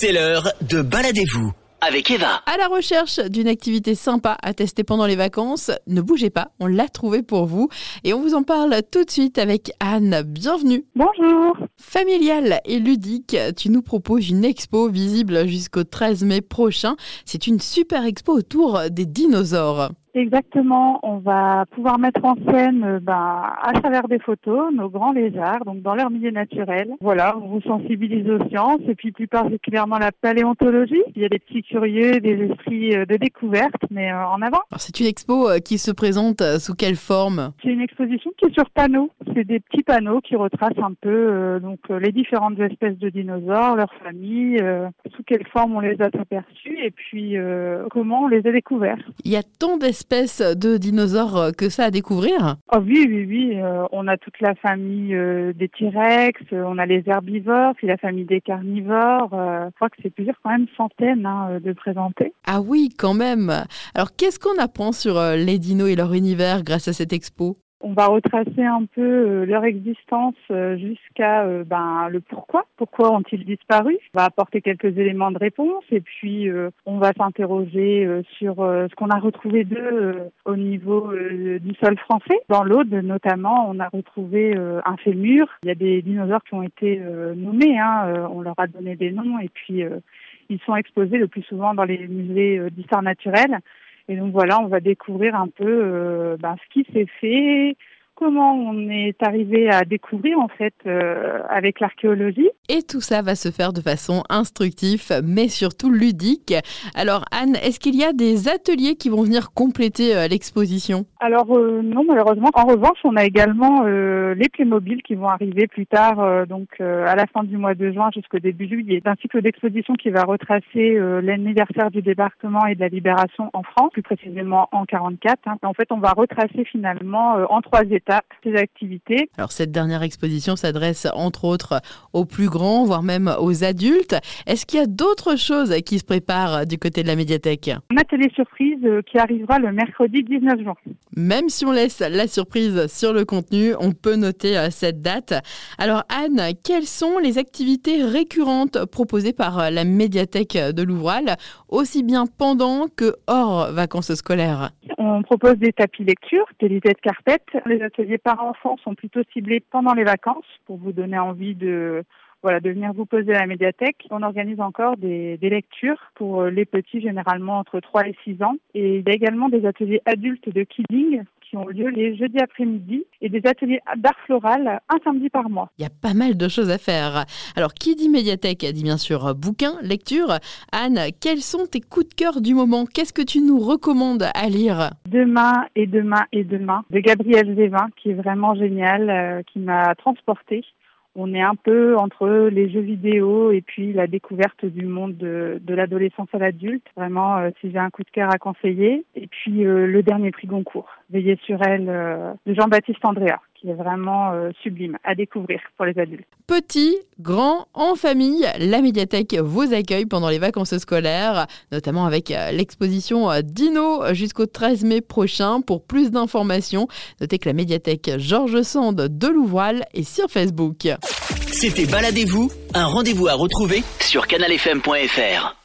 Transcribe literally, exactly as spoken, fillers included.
C'est l'heure de Baladez-vous avec Eva. À la recherche d'une activité sympa à tester pendant les vacances, ne bougez pas, on l'a trouvée pour vous et on vous en parle tout de suite avec Anne. Bienvenue. Bonjour. Familiale et ludique, tu nous proposes une expo visible jusqu'au treize mai prochain. C'est une super expo autour des dinosaures. Exactement, on va pouvoir mettre en scène euh, ben, à travers des photos nos grands lézards, donc dans leur milieu naturel. Voilà, on vous sensibilise aux sciences et puis plus particulièrement la paléontologie. Il y a des petits curieux, des esprits euh, de découverte, mais euh, en avant. Alors, c'est une expo euh, qui se présente euh, sous quelle forme ? C'est une exposition qui est sur panneaux. C'est des petits panneaux qui retracent un peu euh, donc euh, les différentes espèces de dinosaures, leurs familles, euh, sous quelle forme on les a aperçus et puis euh, comment on les a découverts. Il y a tant d'espèces de dinosaures que ça à découvrir ? Oh oui, oui, oui. Euh, on a toute la famille euh, des T-Rex, euh, on a les herbivores, puis la famille des carnivores. Euh, je crois que c'est plusieurs quand même centaines hein, de présenter. Ah oui, quand même. Alors, qu'est-ce qu'on apprend sur euh, les dinos et leur univers grâce à cette expo ? On va retracer un peu euh, leur existence euh, jusqu'à euh, ben, le pourquoi. Pourquoi ont-ils disparu ? On va apporter quelques éléments de réponse et puis euh, on va s'interroger euh, sur euh, ce qu'on a retrouvé d'eux euh, au niveau euh, du sol français. Dans l'Aude, notamment, on a retrouvé euh, un fémur. Il y a des dinosaures qui ont été euh, nommés. Hein, euh, on leur a donné des noms et puis euh, ils sont exposés le plus souvent dans les musées euh, d'histoire naturelle. Et donc voilà, on va découvrir un peu euh, ben, ce qui s'est fait, comment on est arrivé à découvrir en fait euh, avec l'archéologie. Et tout ça va se faire de façon instructive, mais surtout ludique. Alors Anne, est-ce qu'il y a des ateliers qui vont venir compléter euh, l'exposition ? Alors euh, non, malheureusement. En revanche, on a également euh, les Playmobil qui vont arriver plus tard, euh, donc euh, à la fin du mois de juin jusqu'au début juillet. C'est un cycle d'exposition qui va retracer euh, l'anniversaire du débarquement et de la libération en France, plus précisément en quarante-quatre. Hein. En fait, on va retracer finalement euh, en trois étapes ces activités. Alors cette dernière exposition s'adresse entre autres aux plus grands, voire même aux adultes. Est-ce qu'il y a d'autres choses qui se préparent du côté de la médiathèque ? Un atelier surprise euh, qui arrivera le mercredi dix-neuf juin. Même si on laisse la surprise sur le contenu, on peut noter euh, cette date. Alors Anne, quelles sont les activités récurrentes proposées par la médiathèque de Louvrale, aussi bien pendant que hors vacances scolaires ? On propose des tapis lecture, des litettes carpettes. Les ateliers parents-enfants sont plutôt ciblés pendant les vacances pour vous donner envie de... Voilà, de venir vous poser à la médiathèque. On organise encore des, des lectures pour les petits, généralement entre trois et six ans. Et il y a également des ateliers adultes de kidding qui ont lieu les jeudis après-midi et des ateliers d'art floral un samedi par mois. Il y a pas mal de choses à faire. Alors, qui dit médiathèque dit bien sûr bouquin, lecture. Anne, quels sont tes coups de cœur du moment ? Qu'est-ce que tu nous recommandes à lire ? Demain et demain et demain de Gabriel Zévin, qui est vraiment génial, euh, qui m'a transportée. On est un peu entre les jeux vidéo et puis la découverte du monde de, de l'adolescence à l'adulte. Vraiment, euh, si j'ai un coup de cœur à conseiller. Et puis, euh, le dernier prix Goncourt, Veiller sur elle, euh, de Jean-Baptiste Andréa, qui est vraiment euh, sublime à découvrir pour les adultes. Petit, grand, en famille, la médiathèque vous accueille pendant les vacances scolaires, notamment avec l'exposition Dino jusqu'au treize mai prochain. Pour plus d'informations, notez que la médiathèque Georges Sand de Louvrale est sur Facebook. C'était Baladez-vous, un rendez-vous à retrouver sur canal f m point f r.